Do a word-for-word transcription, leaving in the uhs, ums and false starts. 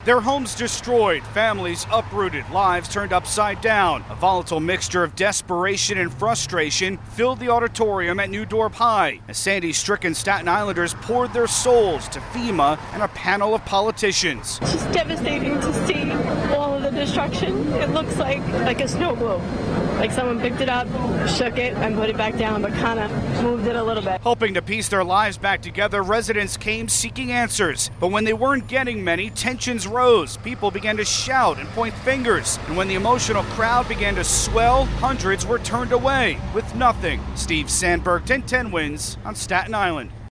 Their homes destroyed, families uprooted, lives turned upside down. A volatile mixture of desperation and frustration filled the auditorium at New Dorp High as Sandy-stricken Staten Islanders poured their souls to FEMA and a panel of politicians. It's just devastating to see all of the destruction. It looks like, like a snow globe. Like someone picked it up, shook it, and put it back down, but kind of moved it a little bit. Hoping to piece their lives back together, residents came seeking answers. But when they weren't getting many, tensions rose. People began to shout and point fingers. And when the emotional crowd began to swell, hundreds were turned away with nothing. Steve Sandberg, ten ten Wins on Staten Island.